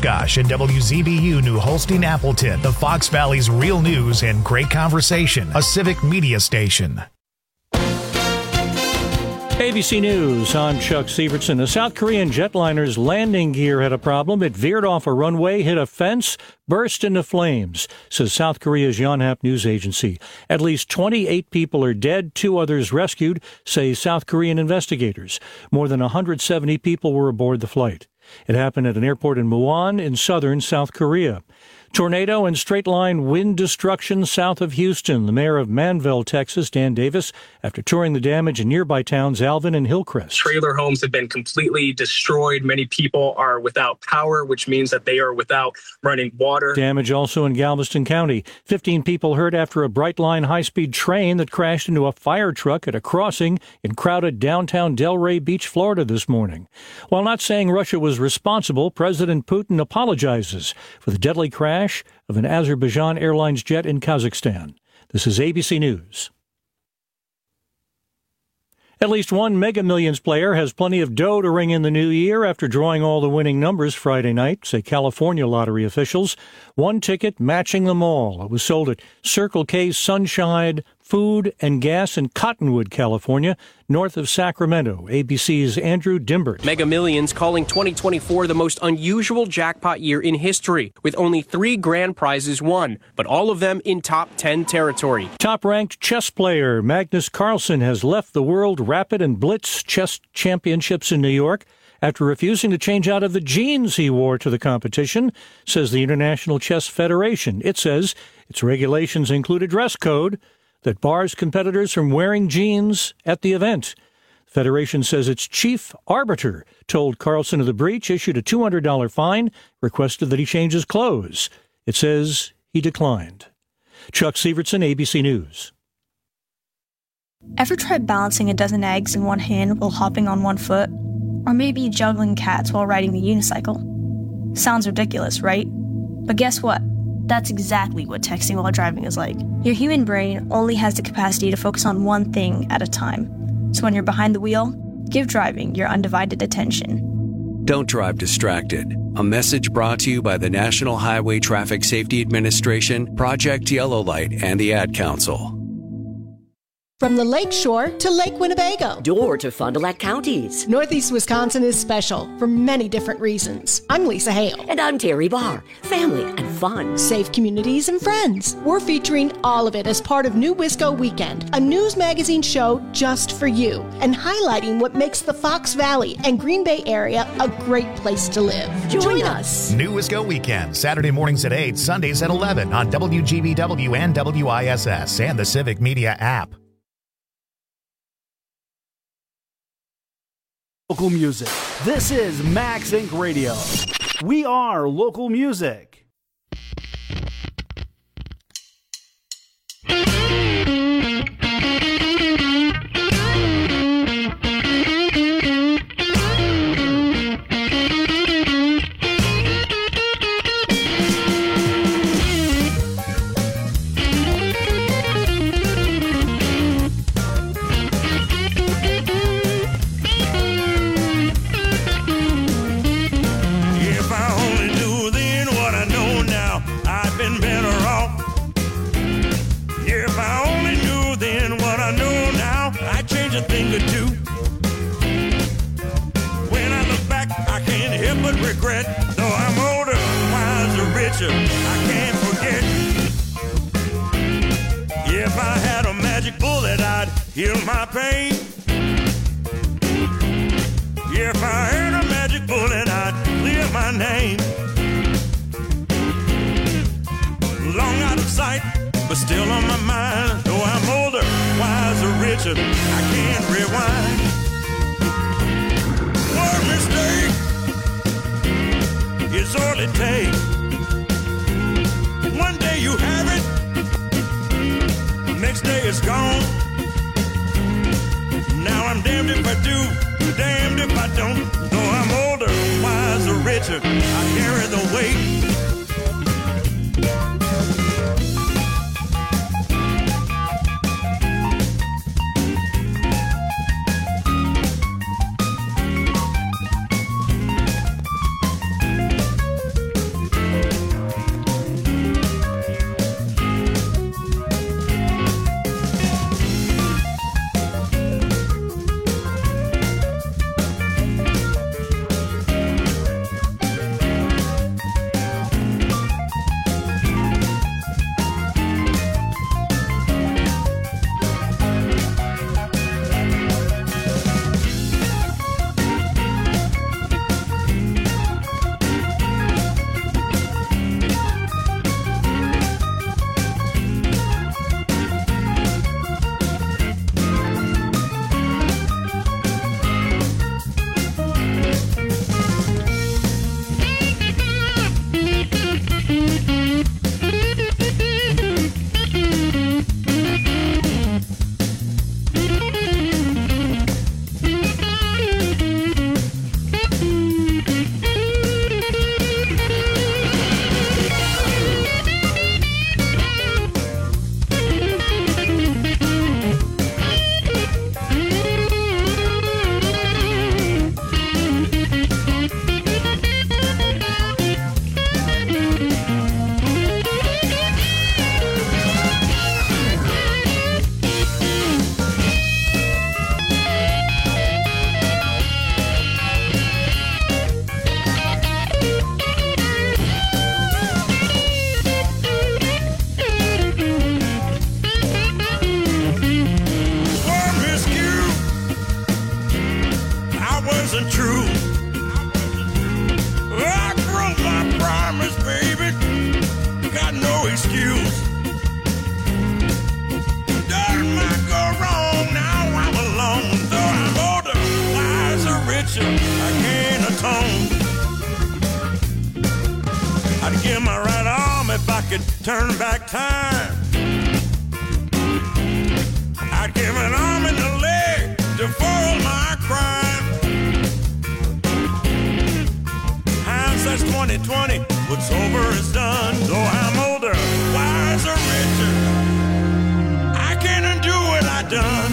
Oshkosh and WZBU New Holstein Appleton, the Fox Valley's real news and great conversation, a civic media station. ABC News, I'm Chuck Sievertson. A South Korean jetliner's landing gear had a problem. It veered off a runway, hit a fence, burst into flames, says South Korea's Yonhap news agency. At least 28 people are dead, 2 others rescued, say South Korean investigators. More than 170 people were aboard the flight. It happened at an airport in Muon in southern South Korea. Tornado and straight-line wind destruction south of Houston. The mayor of Manville, Texas, Dan Davis, after touring the damage in nearby towns Alvin and Hillcrest. Trailer homes have been completely destroyed. Many people are without power, which means that they are without running water. Damage also in Galveston County. 15 people hurt after a Brightline high-speed train that crashed into a fire truck at a crossing in crowded downtown Delray Beach, Florida this morning. While not saying Russia was responsible, President Putin apologizes for the deadly crash of an Azerbaijan Airlines jet in Kazakhstan. This is ABC News. At least one Mega Millions player has plenty of dough to ring in the new year after drawing all the winning numbers Friday night, say California lottery officials. One ticket matching them all. It was sold at Circle K Sunshine Food and Gas in Cottonwood, California, north of Sacramento. ABC's Andrew Dimbert. Mega Millions calling 2024 the most unusual jackpot year in history, with only 3 grand prizes won, but all of them in top 10 territory. Top-ranked chess player Magnus Carlsen has left the World Rapid and Blitz Chess Championships in New York after refusing to change out of the jeans he wore to the competition, says the International Chess Federation. It says its regulations include a dress code that bars competitors from wearing jeans at the event. The Federation says its chief arbiter told Carlsen of the breach, issued a $200 fine, requested that he change his clothes. It says he declined. Chuck Sievertson, ABC News. Ever tried balancing a dozen eggs in one hand while hopping on one foot? Or maybe juggling cats while riding the unicycle? Sounds ridiculous, right? But guess what? That's exactly what texting while driving is like. Your human brain only has the capacity to focus on one thing at a time. So when you're behind the wheel, give driving your undivided attention. Don't drive distracted. A message brought to you by the National Highway Traffic Safety Administration, Project Yellow Light, and the Ad Council. From the Lake Shore to Lake Winnebago. Door to Fond du Lac counties. Northeast Wisconsin is special for many different reasons. I'm Lisa Hale. And I'm Terry Barr. Family and fun. Safe communities and friends. We're featuring all of it as part of New Wisco Weekend, a news magazine show just for you, and highlighting what makes the Fox Valley and Green Bay area a great place to live. Join us. New Wisco Weekend, Saturday mornings at 8, Sundays at 11 on WGBW and WISS and the Civic Media app. Local music. This is Max Inc. Radio. We are local music. I can't forget. If I had a magic bullet, I'd heal my pain. If I had a magic bullet, I'd clear my name. Long out of sight, but still on my mind. Though I'm older, wiser, richer, I can't rewind. One mistake is all it takes. One day you have it, next day it's gone. Now I'm damned if I do, damned if I don't. Though I'm older, wiser, richer, I carry the weight. I'd give my right arm if I could turn back time. I'd give an arm and a leg to foil my crime. Hindsight's 20/20, what's over is done. Though I'm older, wiser, richer, I can't undo what I done.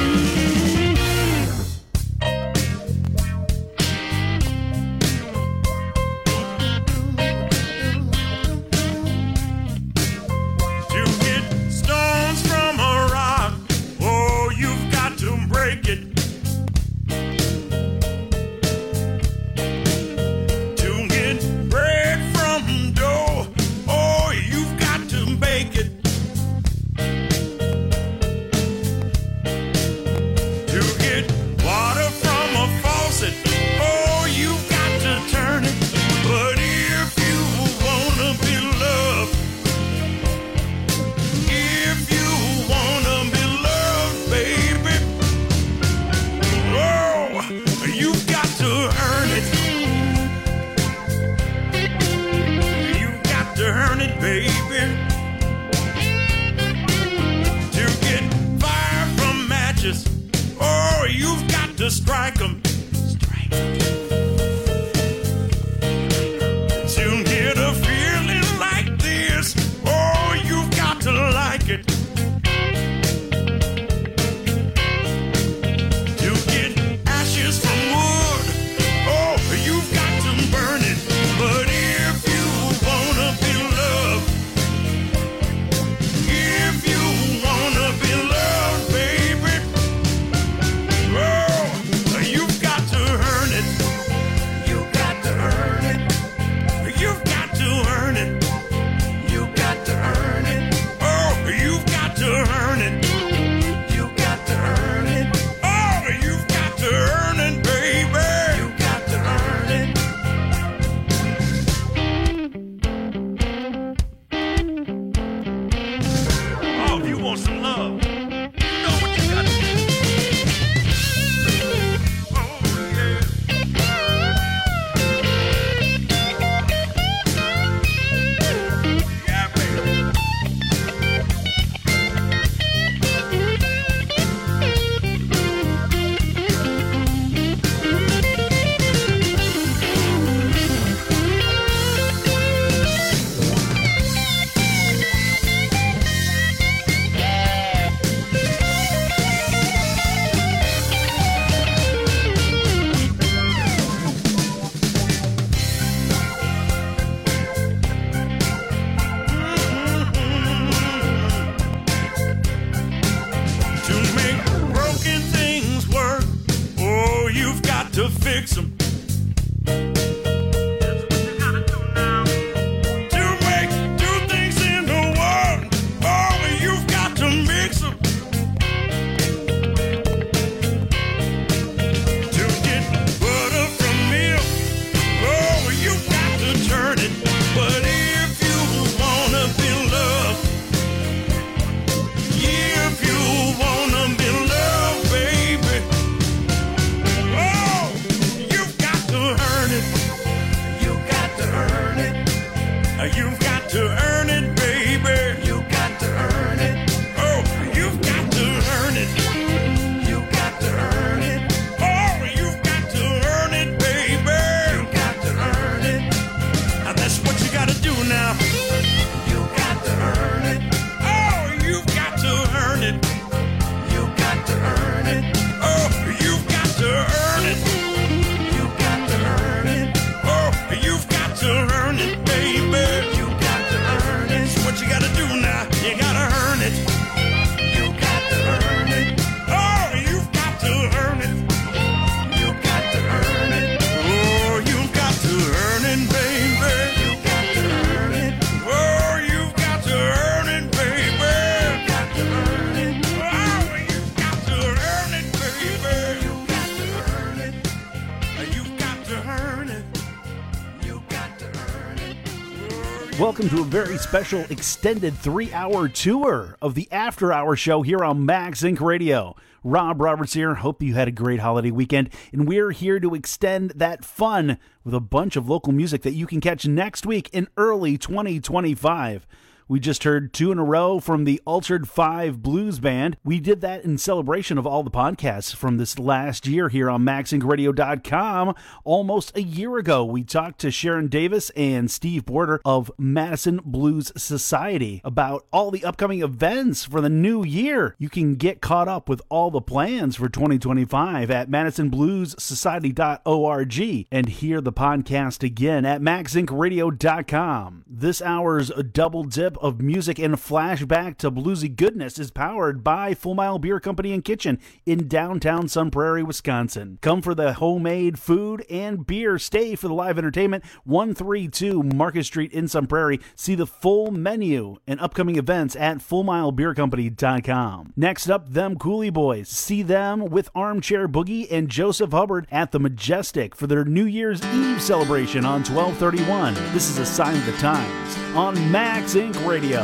Strike 'em. To get a feeling like this, oh, you've got to like it. To get ashes from wood, oh, you've got to burn it. But if you wanna be loved, if you wanna be loved, baby, oh, you've got to earn it. You've got to earn it. You've got to earn it. You've got to earn it. Oh, you've got to earn it. You've got to earn it. Oh, you've got to earn it, baby. You've got to earn it. Oh, if you want some love, you know what you got to do. Fix them. You've got to earn it, baby. You've got to earn it. Oh, you've got to earn it. You've got to earn it. Oh, you've got to earn it, baby. You've got to earn it. And that's what you got to do now. You've got to earn it. Oh, you've got to earn it. You've got to earn it. Oh, you've got to earn it. You've got to earn it. Oh, you've got to earn it, baby. What you gotta do now? You gotta earn it. You got to earn it. Oh, you've got to earn it. You got to earn it. Oh, you've got to earn it, baby. You got to earn it. Oh, Welcome to a very special extended 3-hour tour of the After Hour Show here on Max Inc. Radio. Rob Roberts here. Hope you had a great holiday weekend, and we're here to extend that fun with a bunch of local music that you can catch next week in early 2025. We just heard 2 in a row from the Altered 5 Blues Band. We did that in celebration of all the podcasts from this last year here on MaxIncRadio.com. Almost a year ago, we talked to Sharon Davis and Steve Porter of Madison Blues Society about all the upcoming events for the new year. You can get caught up with all the plans for 2025 at MadisonBluesSociety.org and hear the podcast again at MaxIncRadio.com. This hour's double dip of music and flashback to bluesy goodness is powered by Full Mile Beer Company and Kitchen in downtown Sun Prairie, Wisconsin. Come for the homemade food and beer. Stay for the live entertainment. 132 Market Street in Sun Prairie. See the full menu and upcoming events at FullMileBeerCompany.com. Next up, them Cooley Boys. See them with Armchair Boogie and Joseph Hubbard at the Majestic for their New Year's Eve celebration on 12/31. This is a sign of the times on Max Inc. Radio.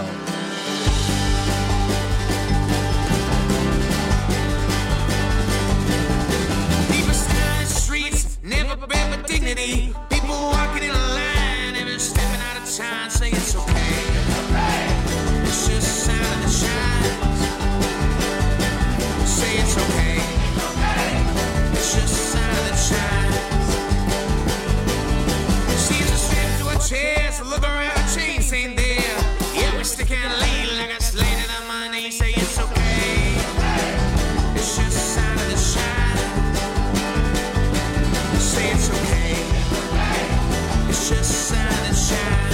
People standing in the streets, never been with dignity. People walking in a line, never stepping out of time, saying it's okay. It's just a sign of the shines. Say it's okay. It's just a sign of the shines. She's a strip to a chair, so look around, her chains ain't there. Yeah, we stick and lean like I slated on my knee. Say it's okay. It's just a sign of the shine. Say it's okay. It's just a sign of the shine.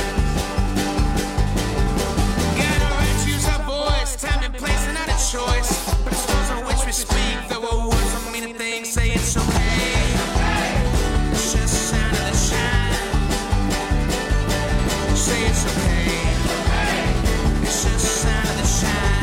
Got a right to use our voice, time and place and not a choice. But the stores on which we speak, though our words don't mean a thing. Say it's okay. It's just a sign of the shine. Say it's okay. It's just a sign of the shine.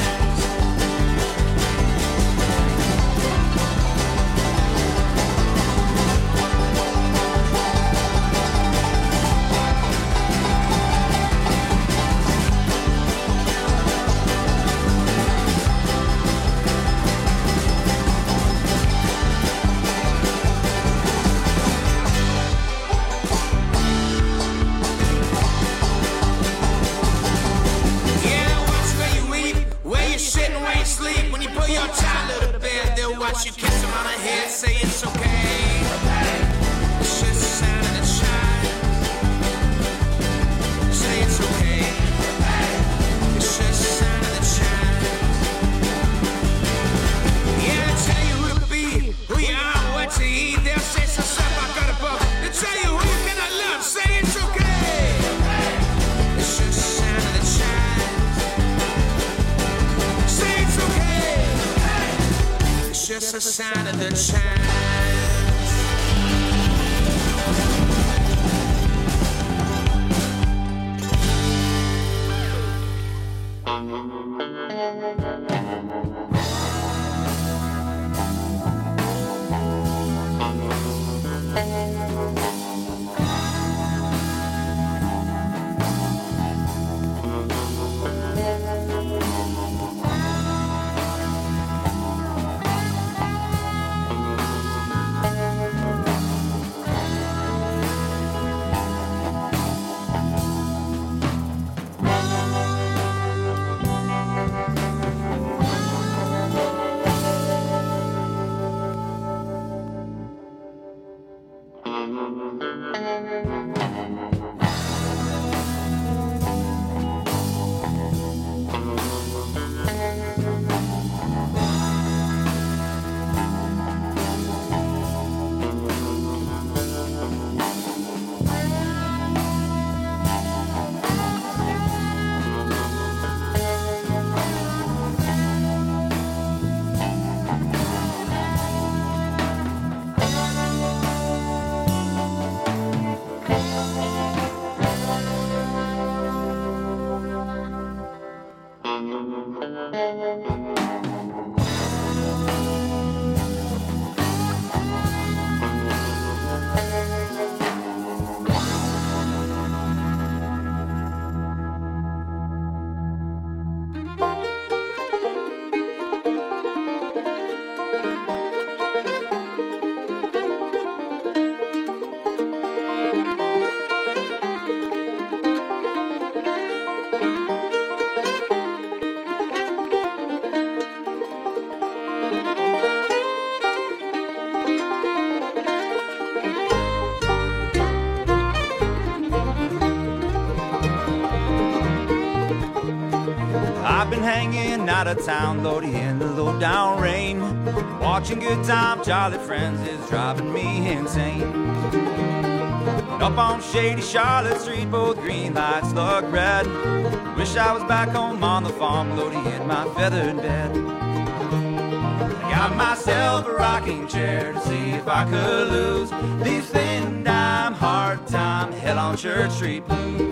Sleep. When you put your child to bed, they'll watch you kiss him on the head. Say it's okay. It's just a sign of the shine. Say it's okay. It's just a sign of the shine. Yeah, they'll tell you who to be, who you are, what to eat. They'll say some stuff I got above. They'll tell you who you cannot love. Say it's okay. It's just a sign of the shine. It's just a sign of the chance. I've been hanging out of town, Lordy, in the low down rain. Watching good time, jolly friends is driving me insane. Up on shady Charlotte Street, both green lights look red. Wish I was back home on the farm, Lordy, in my feathered bed. I got myself a rocking chair to see if I could lose these thin dime, hard time, hell on Church Street blues.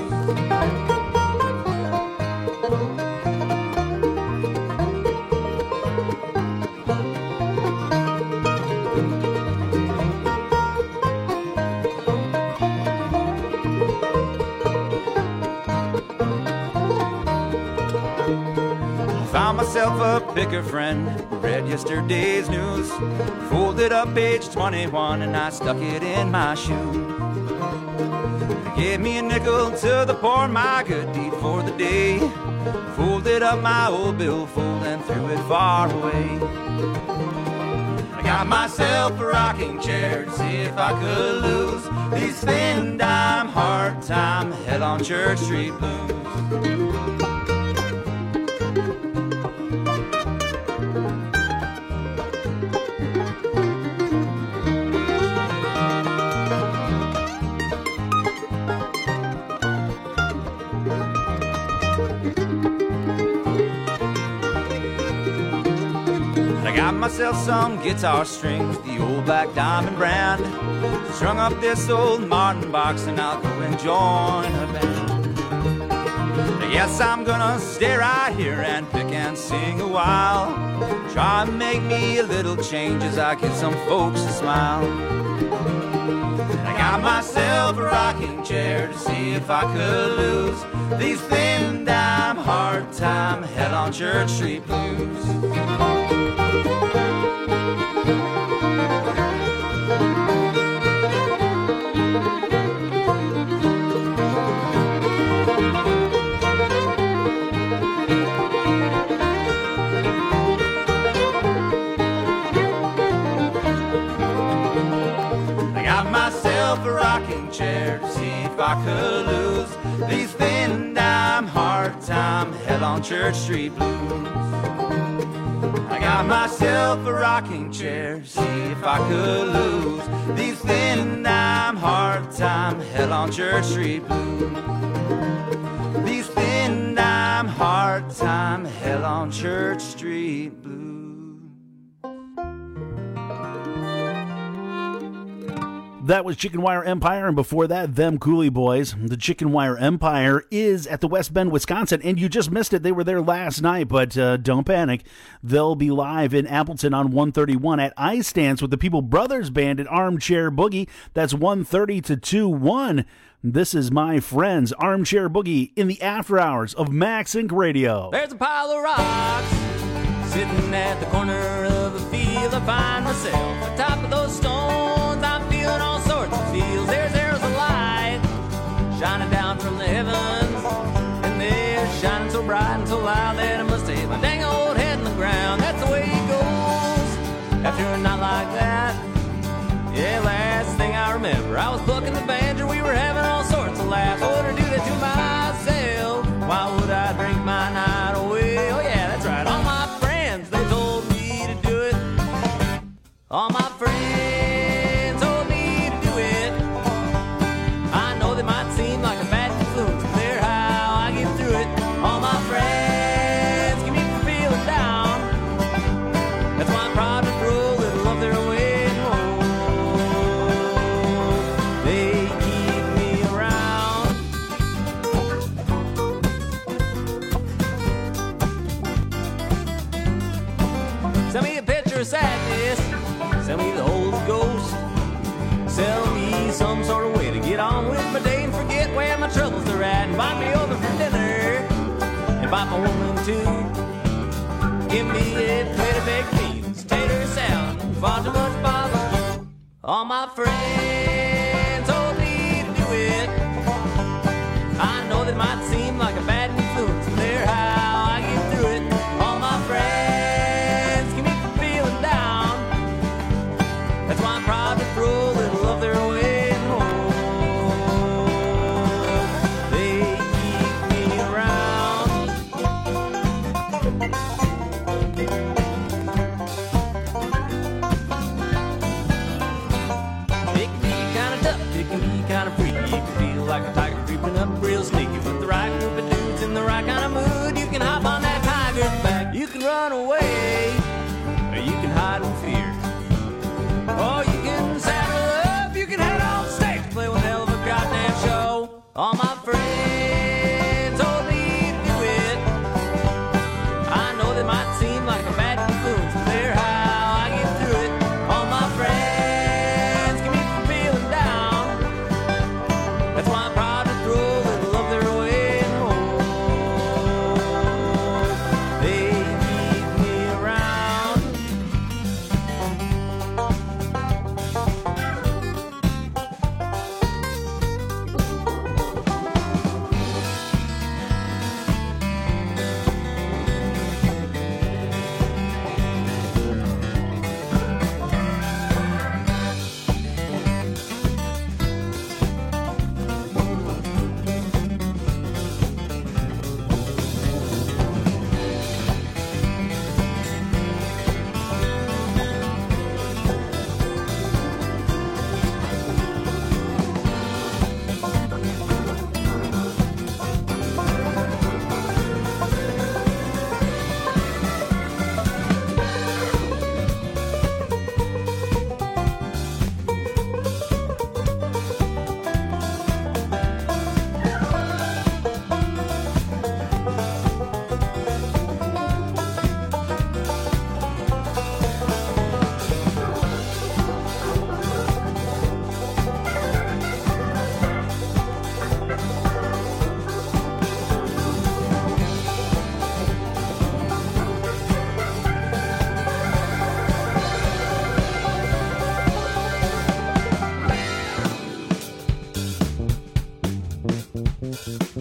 Found myself a picker friend, read yesterday's news, folded up page 21 and I stuck it in my shoe. Gave me a nickel to the poor, my good deed for the day. Folded up my old billfold and threw it far away. I got myself a rocking chair to see if I could lose these thin dime, hard time, hell on Church Street blues. Myself some guitar strings, the old Black Diamond brand. Strung up this old Martin box and I'll go and join a band. Yes, I'm gonna stay right here and pick and sing a while. Try and make me a little change as I get some folks to smile. I got myself a rocking chair to see if I could lose these thin dime, hard time, hell on Church Street blues. A rocking chair to see if I could lose these thin dime, hard time, hell on Church Street blues. I got myself a rocking chair to see if I could lose these thin dime, hard time, hell on Church Street blues. These thin dime, hard time, hell on Church Street blues. That was Chicken Wire Empire, and before that, Them Cooley Boys. The Chicken Wire Empire is at the West Bend, Wisconsin, and you just missed it. They were there last night, but don't panic. They'll be live in Appleton on 131 at Ice Dance with the People Brothers Band at Armchair Boogie. That's 1:30 to 2-1. This is my friends, Armchair Boogie, in the after hours of Max Inc. Radio. There's a pile of rocks sitting at the corner of the field. I find myself on top of those stones. I'm feeling all sorts of feels. There's arrows of light shining down from the heavens, and they're shining so bright and so loud that I must hit my dang old head in the ground. That's the way it goes after a night like that. Yeah, last thing I remember, I was plucking the banjo. We were having all sorts of laughs. I wouldn't do that to myself. Why would I drink my night away? Oh yeah, that's right. All my friends, they told me to do it. All my friends told me to do it. I know they might seem like a bad influence, but they're how I get through it. All my friends keep me from feeling down. That's why I'm proud to throw a little of their way. Send me a picture of sadness, send me the Holy Ghost. Sell me some sort of way to get on with my day and forget where my troubles are at. Invite me over for dinner, invite my woman too. Give me a plate of baked beans, tater salad, far too much barbecue. All my friends told me to do it. I know that might seem like a bad influence, but they're how I get through it. All my friends that's why I'm proud to throw a little of their way home. They keep me around.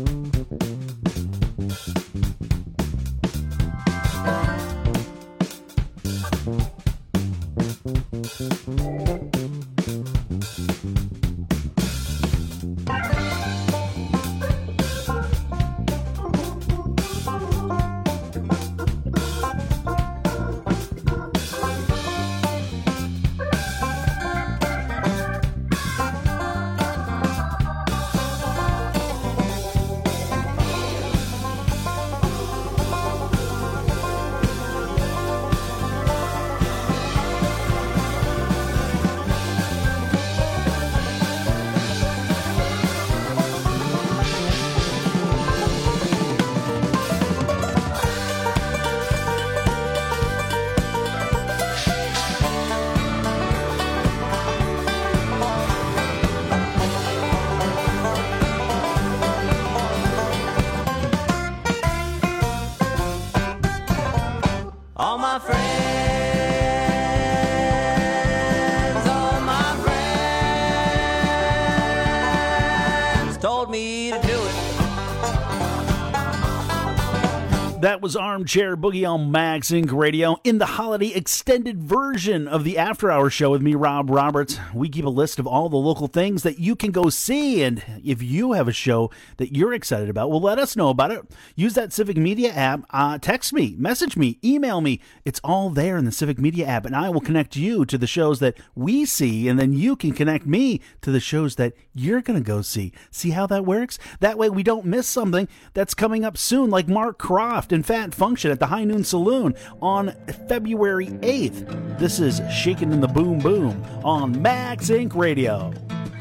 All my friends, told me to do it. That was Armchair Boogie on Max Inc. Radio in the holiday extended version of the After Hours show with me, Rob Roberts. We keep a list of all the local things that you can go see, and if you have a show that you're excited about, well, let us know about it. Use that Civic Media app. Text me, message me, email me. It's all there in the Civic Media app, and I will connect you to the shows that we see, and then you can connect me to the shows that you're going to go see. See how that works? That way we don't miss something that's coming up soon, like Mark Croft and Fat Function at the High Noon Saloon on February 8th. This is Shakin' in the Boom Boom on Max Inc. Radio.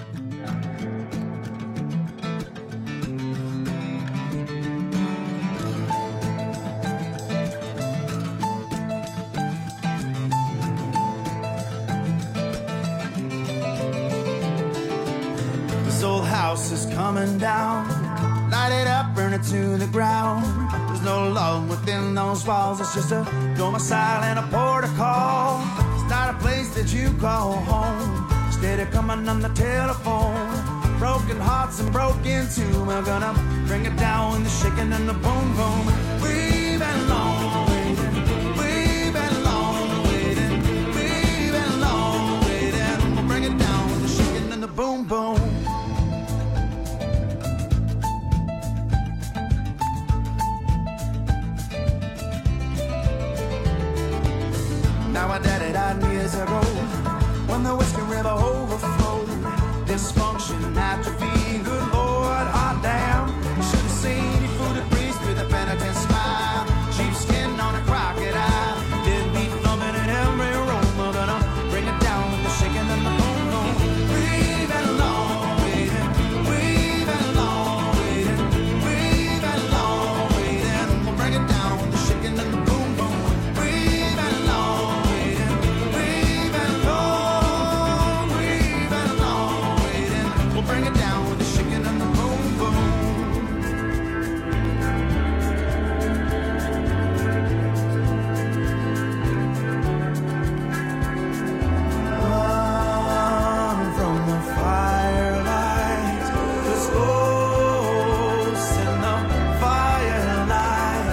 This old house is coming down. Light it up, burn it to the ground. There's no love within those walls. It's just a domicile and a port of call. It's not a place that you call home. Instead of coming on the telephone. Broken hearts and broken too. We're gonna bring it down with the shaking and the boom boom. We've been long waiting. We've been long waiting. We've been long waiting. We'll bring it down with the shaking and the boom boom. Now my daddy died years ago when the Whiskey River overflowed. Dysfunction, atrophy, good Lord, hot damn. You should have seen he fooled a priest with a penitent smile. Cheap skin on a crocodile. Deadbeat thumping in every room. We're gonna bring it down with the shaking and the boom boom. We've been long waiting. We've been long waiting. We've been long waiting. We'll bring it down with the shaking and the boom boom. We've been long. Bring it down with the shaking and the boom boom. Run from the firelight, there's ghosts in the firelight.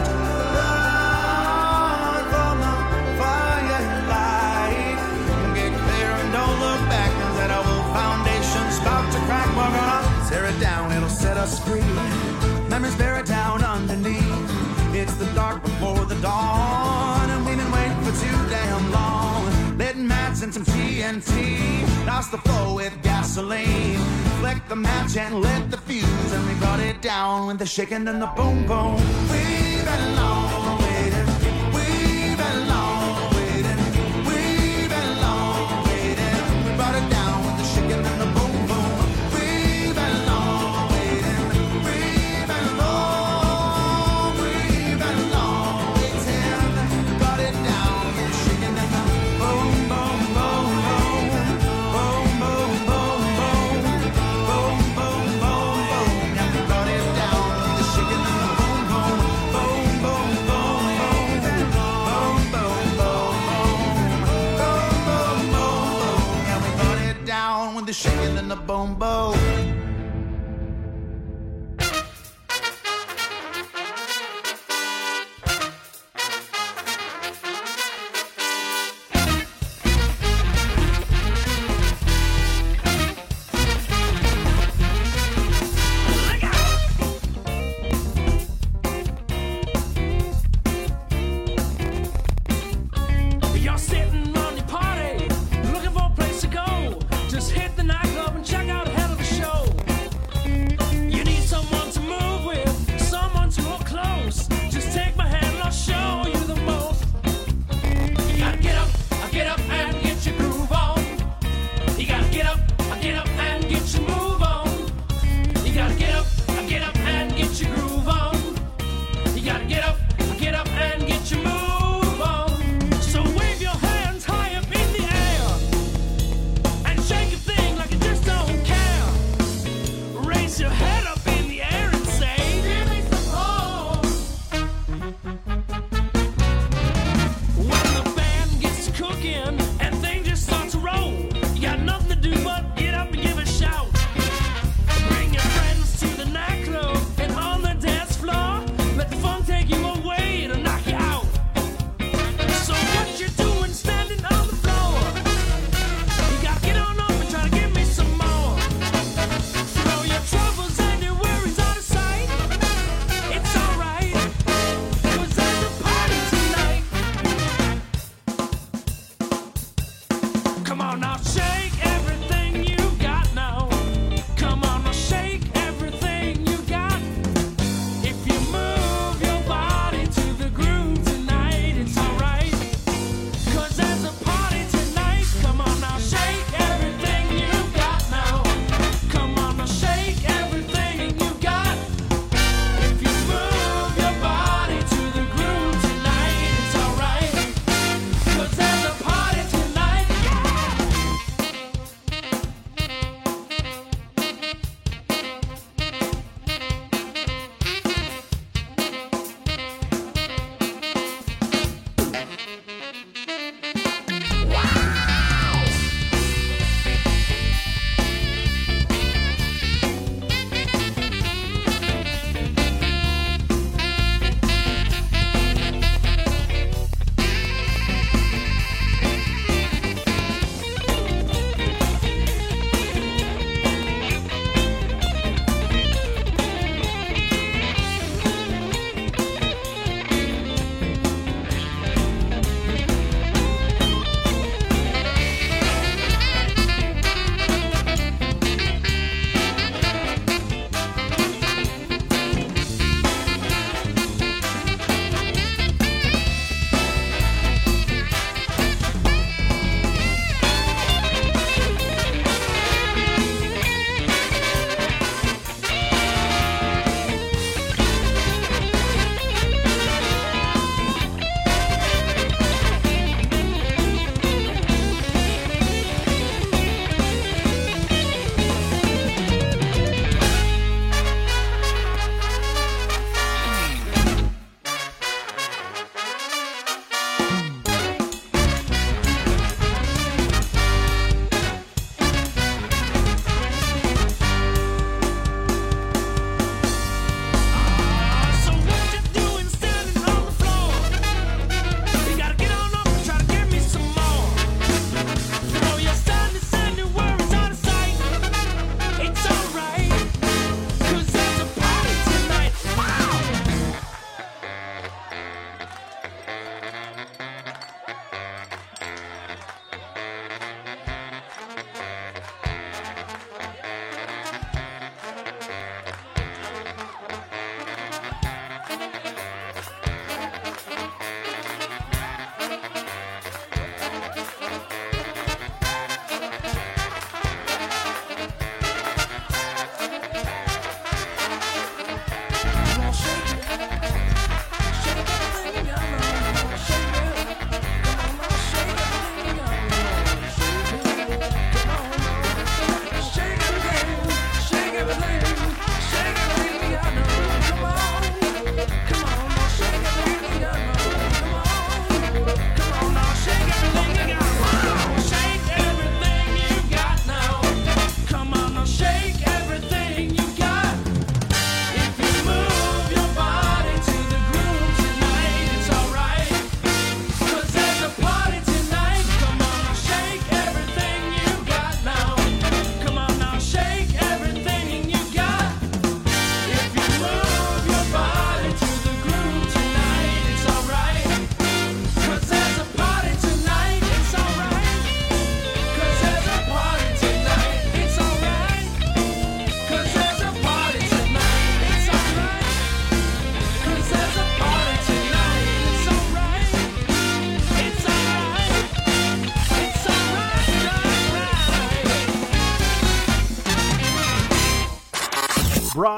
Run from the firelight. Get clear and don't look back, 'cause that old foundation's about to crack. We're gonna tear it down, it'll set us free. Memories buried down underneath. It's the dark before the dawn, and we've been waiting for too damn long. Lit mats and some TNT. Douse the floor with gasoline. Flick the match and lit the fuse, and we brought it down with the shaking and the boom boom. We've been long waiting. We've been long waiting. We've been long waiting. We brought it down with the shaking and the boom boom. Boom, boom,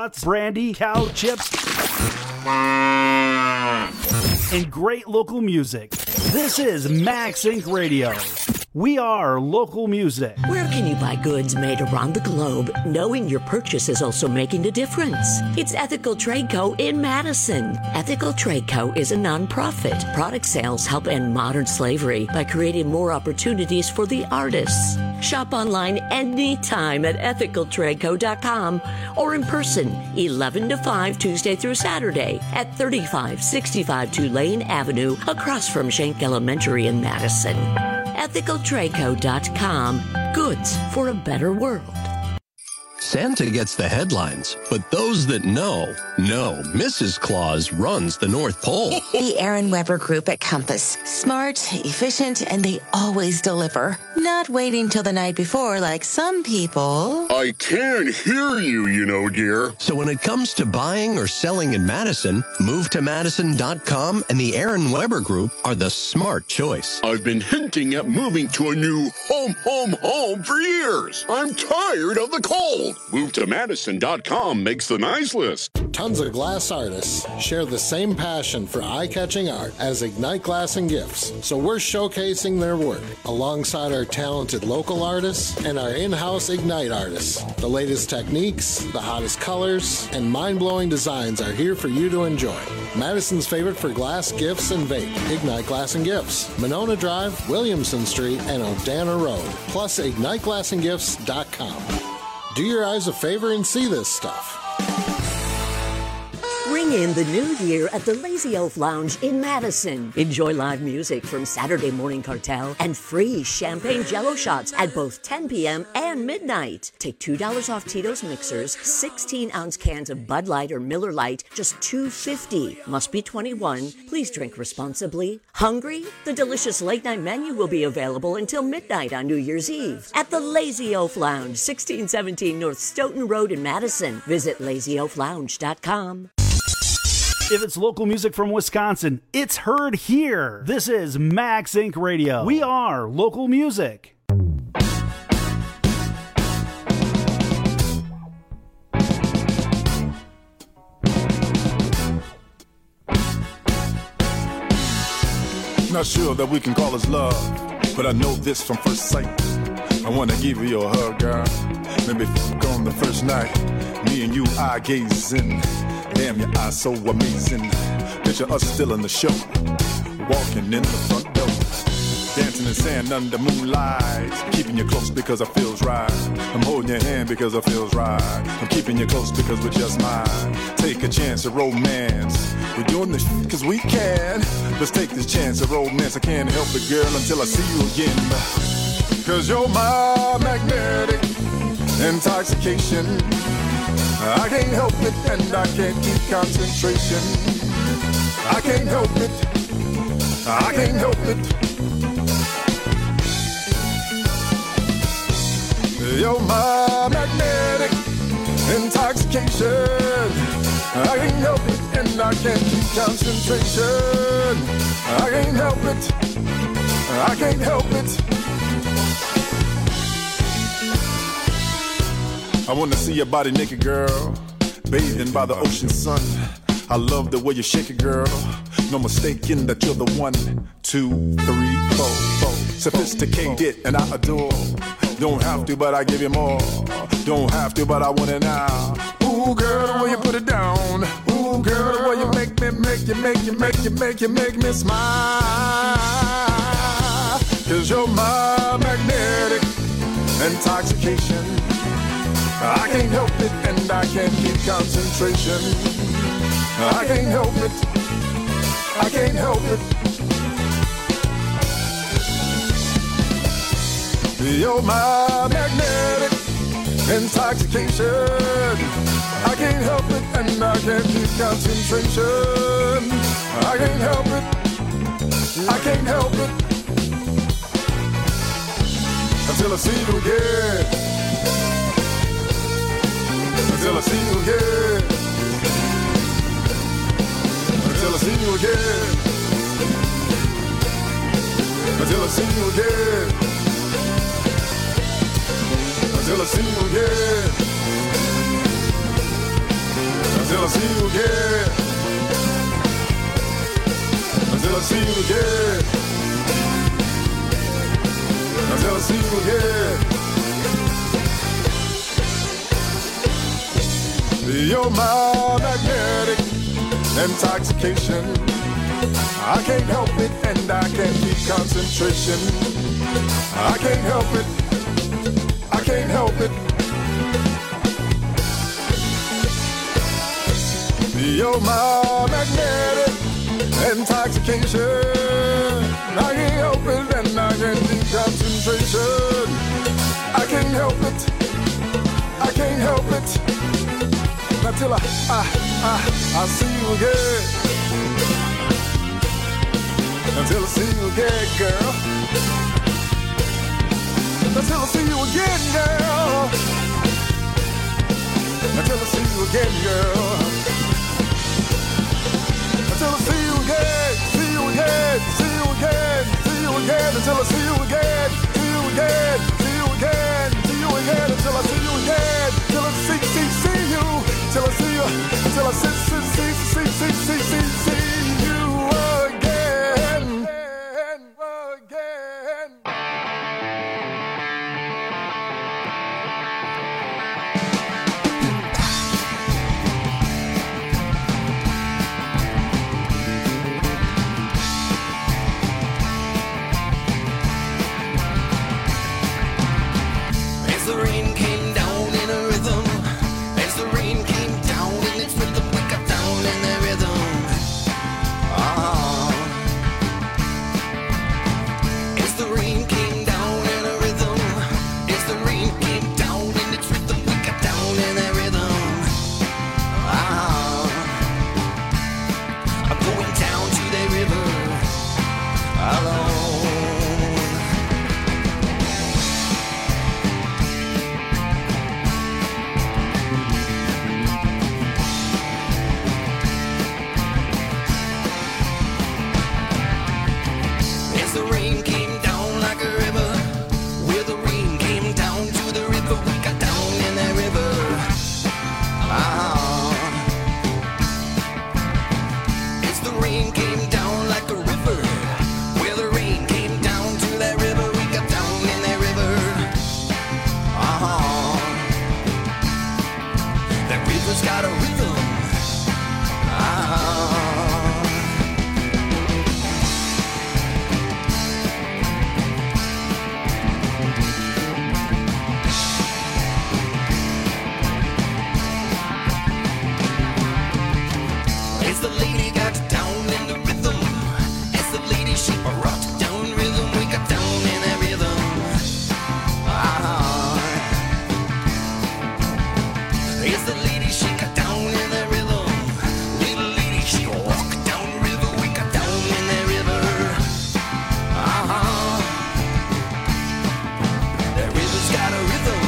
nuts, brandy, cow chips, and great local music. This is Max Inc. Radio. We are local music. Where can you buy goods made around the globe, knowing your purchase is also making a difference? It's Ethical Trade Co. in Madison. Ethical Trade Co. is a nonprofit. Product sales help end modern slavery by creating more opportunities for the artists. Shop online anytime at ethicaltradeco.com or in person 11 to 5 Tuesday through Saturday at 3565 Tulane Avenue across from Schenck Elementary in Madison. ethicaltradeco.com. Goods for a better world. Santa gets the headlines, but those that know, Mrs. Claus runs the North Pole. The Aaron Weber Group at Compass. Smart, efficient, and they always deliver. Not waiting till the night before like some people. I can't hear you, dear. So when it comes to buying or selling in Madison, move to Madison.com and the Aaron Weber Group are the smart choice. I've been hinting at moving to a new home for years. I'm tired of the cold. Move to Madison.com makes the nice list. Tons of glass artists share the same passion for eye-catching art as Ignite Glass and Gifts, so we're showcasing their work alongside our talented local artists and our in-house Ignite artists. The latest techniques, the hottest colors, and mind-blowing designs are here for you to enjoy. Madison's favorite for glass, gifts, and vape, Ignite Glass and Gifts, Monona Drive, Williamson Street, and O'Dana Road, plus IgniteGlassandGifts.com. Do your eyes a favor and see this stuff. Ring in the new year at the Lazy Oaf Lounge in Madison. Enjoy live music from Saturday Morning Cartel and free champagne jello shots at both 10 p.m. and midnight. Take $2 off Tito's mixers, 16-ounce cans of Bud Light or Miller Lite, just $2.50. Must be 21. Please drink responsibly. Hungry? The delicious late-night menu will be available until midnight on New Year's Eve at the Lazy Oaf Lounge, 1617 North Stoughton Road in Madison. Visit lazyoaflounge.com. If it's local music from Wisconsin, it's heard here. This is Max Inc. Radio. We are local music. Not sure that we can call this love, but I know this from first sight. I wanna give you a hug, girl. Maybe on the first night, me and you eye gazing. Damn, your eyes so amazing. Picture us still in the show, walking in the front door, dancing in sand under moonlight. Keeping you close because it feels right. I'm holding your hand because it feels right. I'm keeping you close because we're just mine. Take a chance of romance. We're doing this cause we can. Let's take this chance of romance. I can't help it, girl, until I see you again. Cause you're my magnetic intoxication. I can't help it and I can't keep concentration. I can't help it. I can't help it. You're my magnetic intoxication. I can't help it and I can't keep concentration. I can't help it. I can't help it. I wanna see your body naked, girl, bathing by the ocean sun. I love the way you shake it, girl. No mistaking that you're the 1, 2, 3, 4. Sophisticated and I adore. Don't have to, but I give you more. Don't have to, but I want it now. Ooh, girl, the way you put it down. Ooh, girl, the way you make me smile. Cause you're my magnetic intoxication. I can't help it and I can't keep concentration. I can't help it. I can't help it. You're my magnetic intoxication. I can't help it and I can't keep concentration. I can't help it. I can't help it. Until I see you again. Until I see you again. Until I see you again. Until I see you again. Until I see you again. Until I see you again. Until I see you again. Until I see you again. You're my magnetic intoxication. I can't help it and I can't keep concentration. I can't help it. I can't help it. You're my magnetic intoxication. I can't help it and I can't keep concentration. I can't help it. I can't help it. Until I see you again. Until I see you again, girl. Until I see you again, girl. Until I see you again, girl. Until I see you again, see you again, see you again, see you again. Until I see you again, see you again, see you again, see you again. Until I see you again, till I see you. Till I see you, till I see you again. As the rain came down in a rhythm. As the rain came down in its rhythm, we got down in the rhythm. As the rain came down in a rhythm, as the rain came down in its rhythm, we got down in the rhythm. I'm going down to the river alone. As the rain came down like a river, where the rain came down to the river, we got down in that river. As the rain came down like a river, where the rain came down to that river, we got down in that river. That river's got a rhythm. As the lady got down in the rhythm, as the lady she rocked down rhythm, we got down in that rhythm. As the lady she got down in that rhythm, little lady she walked down river, we got down in that river. That river's got a rhythm.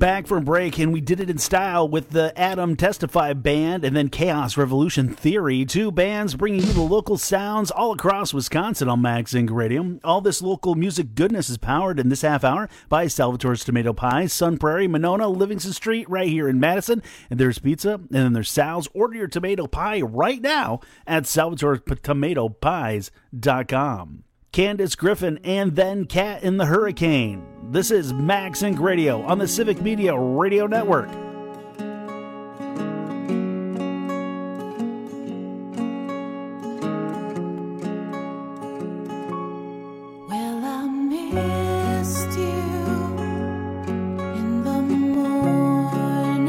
back from break, and we did it in style with the Adam Testify Band and then Chaos Revolution Theory, two bands bringing you the local sounds all across Wisconsin on Max Inc. Radio. All this local music goodness is powered in this half hour by Salvatore's Tomato Pies, Sun Prairie, Monona, Livingston Street, right here in Madison. And there's pizza, and then there's Sal's. Order your tomato pie right now at SalvatoreTomatoPies.com. Candace Griffin and then Cat in the Hurricane. This is Max Inc. Radio on the Civic Media Radio Network. Well, I missed you in the morning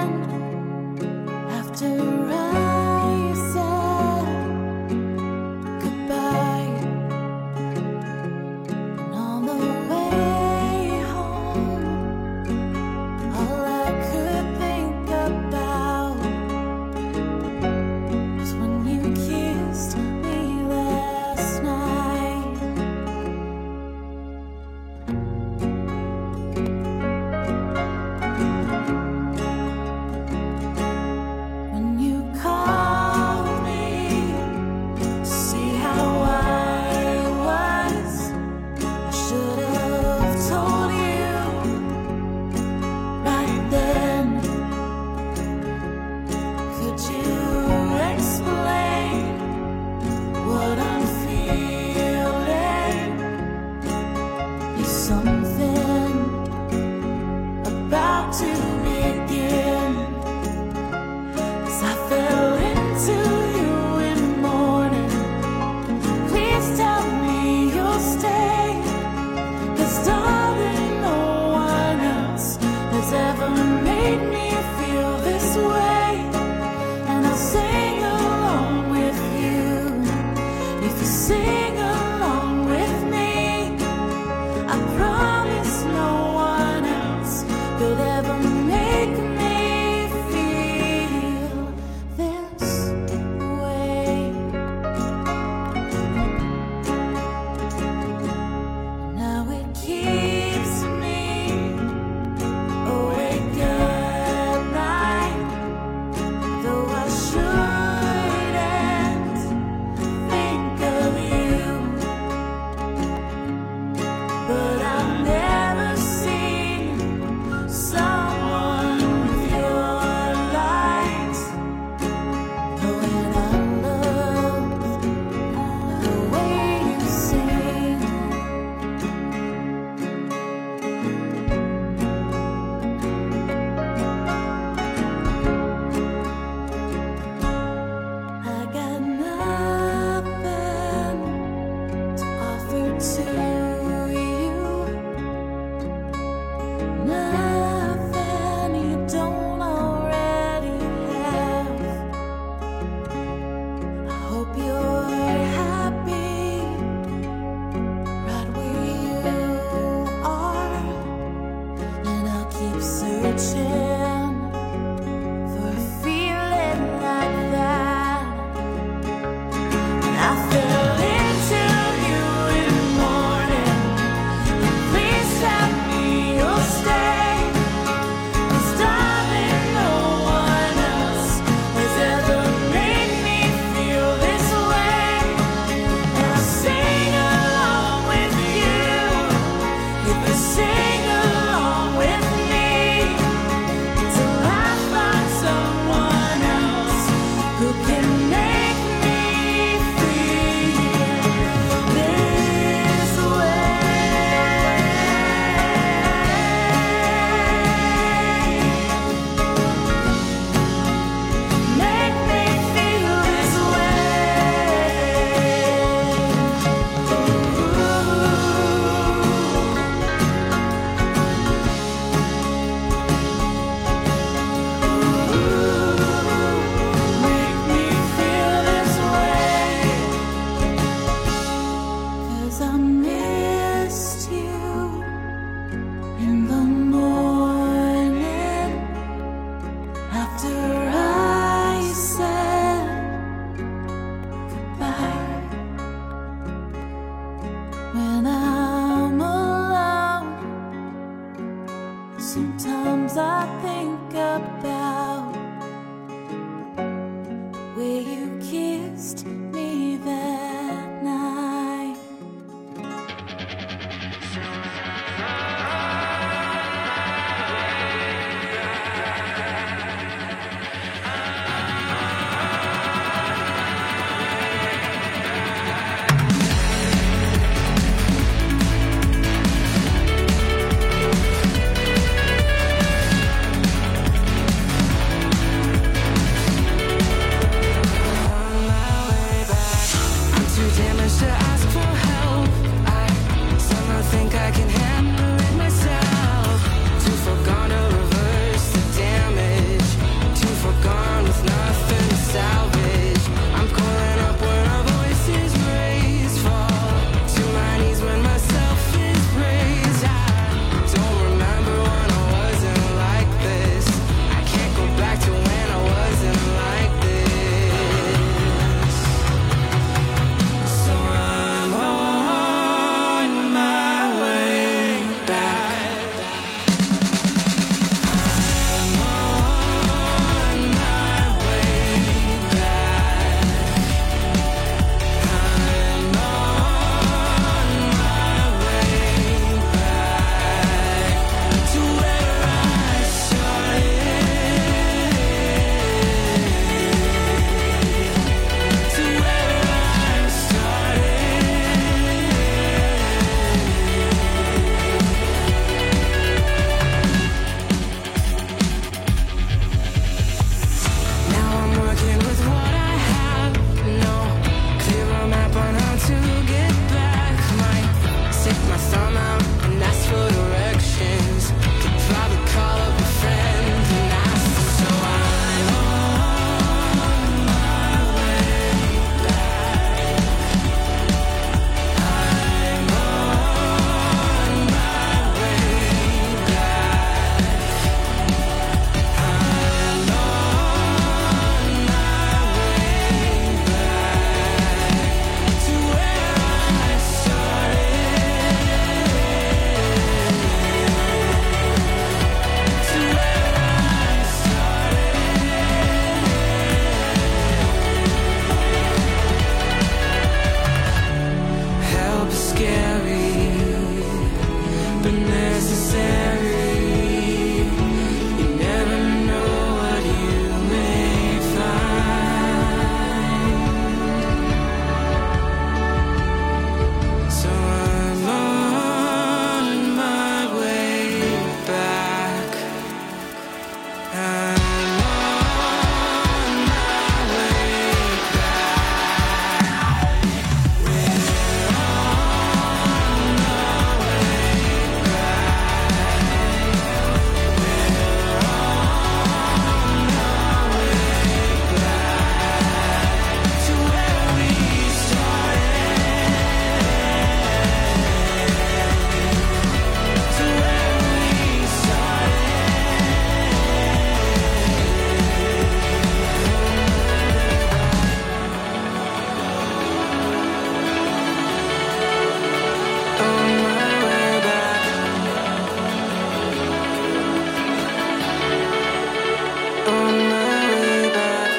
after I said goodbye. And on the way home, all I could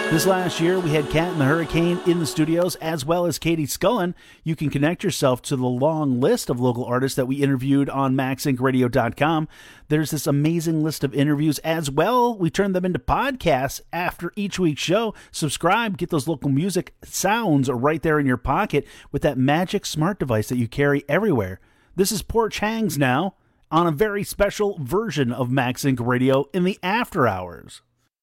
This last year, we had Cat and the Hurricane in the studios, as well as Katie Scullen. You can connect yourself to the long list of local artists that we interviewed on MaxIncRadio.com. There's this amazing list of interviews as well. We turn them into podcasts after each week's show. Subscribe, get those local music sounds right there in your pocket with that magic smart device that you carry everywhere. This is Porch Hangs now on a very special version of Max Inc. Radio in the after hours.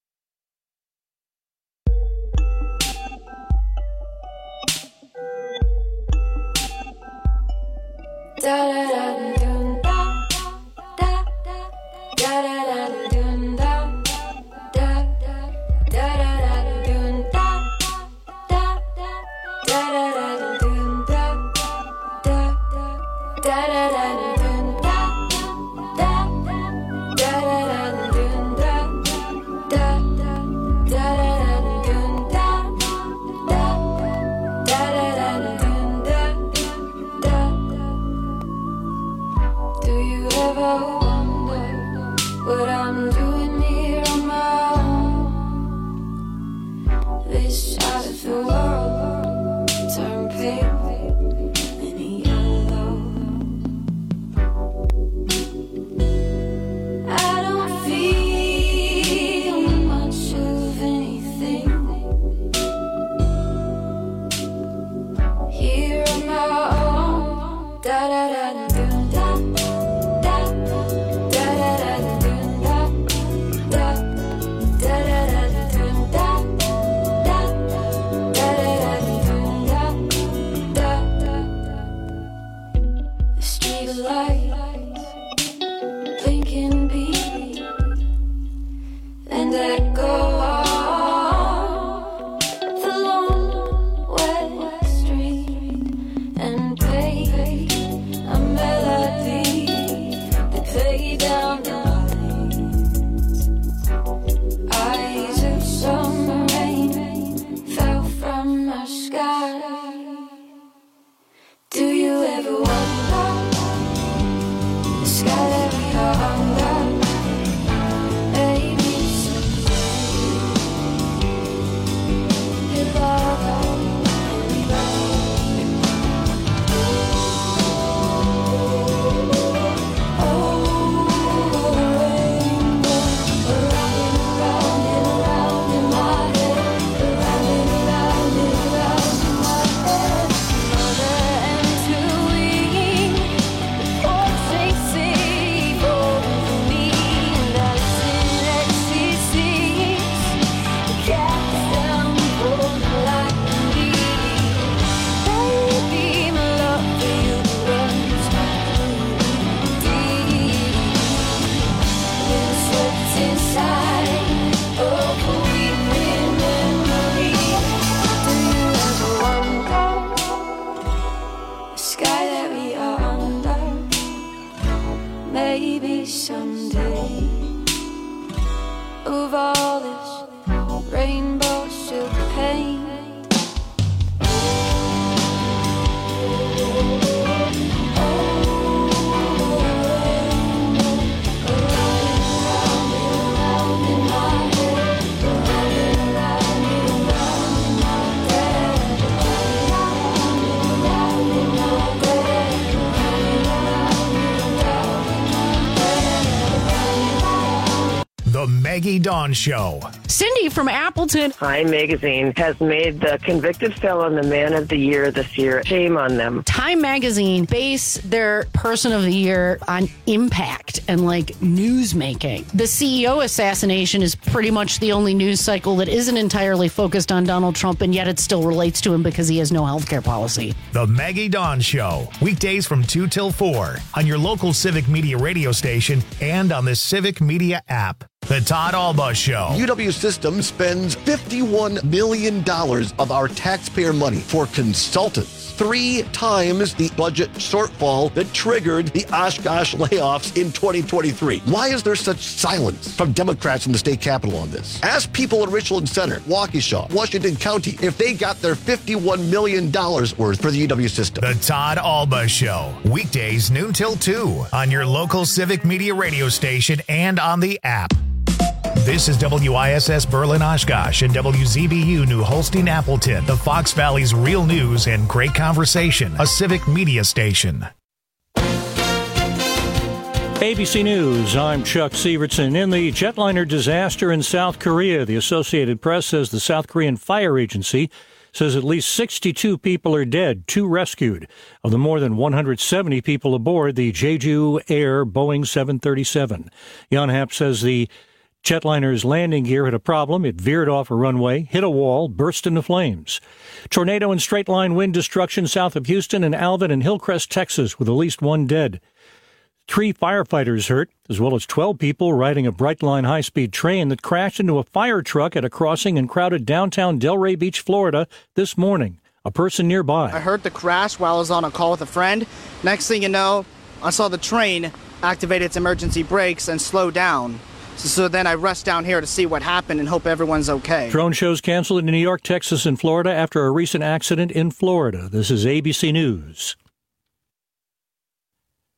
Da da da dun da da da da da dun da da da da dun da da da da dun da da da da dun da da da da dun da da da da dun Do you ever wonder what I'm doing here on my own? This side of the world turned pale and yellow. I don't feel much of anything here on my own. Da da da da. Maggie Dawn Show. Cindy from Appleton. Time Magazine has made the convicted felon the man of the year this year. Shame on them. Time Magazine base their person of the year on impact and like news making. The CEO assassination is pretty much the only news cycle that isn't entirely focused on Donald Trump, and yet it still relates to him because he has no healthcare policy. The Maggie Dawn Show. Weekdays from 2 till 4 on your local Civic Media radio station and on the Civic Media app. The Todd Alba Show. UW Systems spends $51 million of our taxpayer money for consultants. 3 times the budget shortfall that triggered the Oshkosh layoffs in 2023. Why is there such silence from Democrats in the state capitol on this? Ask people in Richland Center, Waukesha, Washington County if they got their $51 million worth for the UW system. The Todd Alba Show. Weekdays noon till 2 on your local Civic Media radio station and on the app. This is WISS Berlin Oshkosh and WZBU New Holstein Appleton, the Fox Valley's real news and great conversation, a civic media station. ABC News, I'm Chuck Sievertson. In the jetliner disaster in South Korea, the Associated Press says the South Korean Fire Agency says at least 62 people are dead, 2 rescued. Of the more than 170 people aboard the Jeju Air Boeing 737. Yonhap says the jetliner's landing gear had a problem. It veered off a runway, hit a wall, burst into flames. Tornado and straight-line wind destruction south of Houston and Alvin and Hillcrest, Texas, with at least 1 dead. 3 firefighters hurt, as well as 12 people riding a Brightline high-speed train that crashed into a fire truck at a crossing in crowded downtown Delray Beach, Florida, this morning. A person nearby. I heard the crash while I was on a call with a friend. Next thing you know, I saw the train activate its emergency brakes and slow down. So then I rushed down here to see what happened and hope everyone's okay. Drone shows canceled in New York, Texas, and Florida after a recent accident in Florida. This is ABC News.